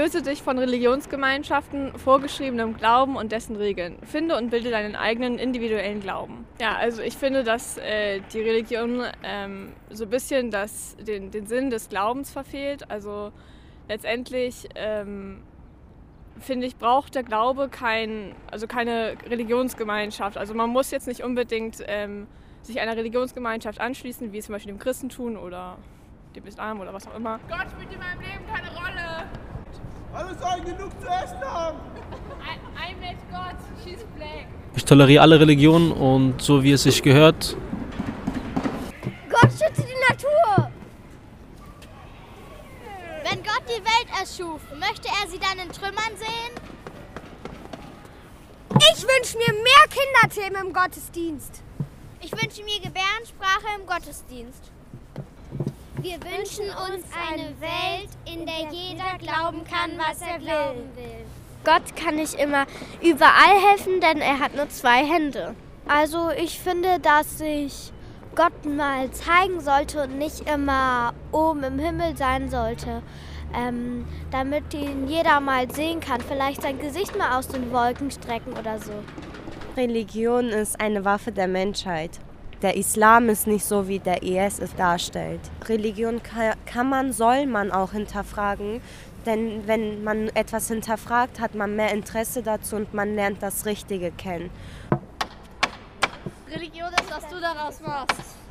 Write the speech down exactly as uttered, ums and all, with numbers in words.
Löse dich von Religionsgemeinschaften, vorgeschriebenem Glauben und dessen Regeln. Finde und bilde deinen eigenen individuellen Glauben. Ja, also ich finde, dass äh, die Religion ähm, so ein bisschen das, den, den Sinn des Glaubens verfehlt. Also letztendlich ähm, finde ich, braucht der Glaube kein, also keine Religionsgemeinschaft. Also man muss jetzt nicht unbedingt ähm, sich einer Religionsgemeinschaft anschließen, wie zum Beispiel dem Christentum oder dem Islam oder was auch immer. Gott spielt in meinem Leben keine Rolle. Alle sollen genug zu essen haben. I, I met God, she's black. Ich toleriere alle Religionen und so wie es sich gehört. Gott schütze die Natur. Wenn Gott die Welt erschuf, möchte er sie dann in Trümmern sehen? Ich wünsche mir mehr Kinderthemen im Gottesdienst. Ich wünsche mir Gebärdensprache im Gottesdienst. Wir wünschen uns eine Welt, in der jeder glauben kann, was er glauben will. Gott kann nicht immer überall helfen, denn er hat nur zwei Hände. Also ich finde, dass sich Gott mal zeigen sollte und nicht immer oben im Himmel sein sollte, ähm, damit ihn jeder mal sehen kann, vielleicht sein Gesicht mal aus den Wolken strecken oder so. Religion ist eine Waffe der Menschheit. Der Islam ist nicht so, wie der I S es darstellt. Religion kann, kann man, soll man auch hinterfragen, denn wenn man etwas hinterfragt, hat man mehr Interesse dazu und man lernt das Richtige kennen. Religion ist, was du daraus machst.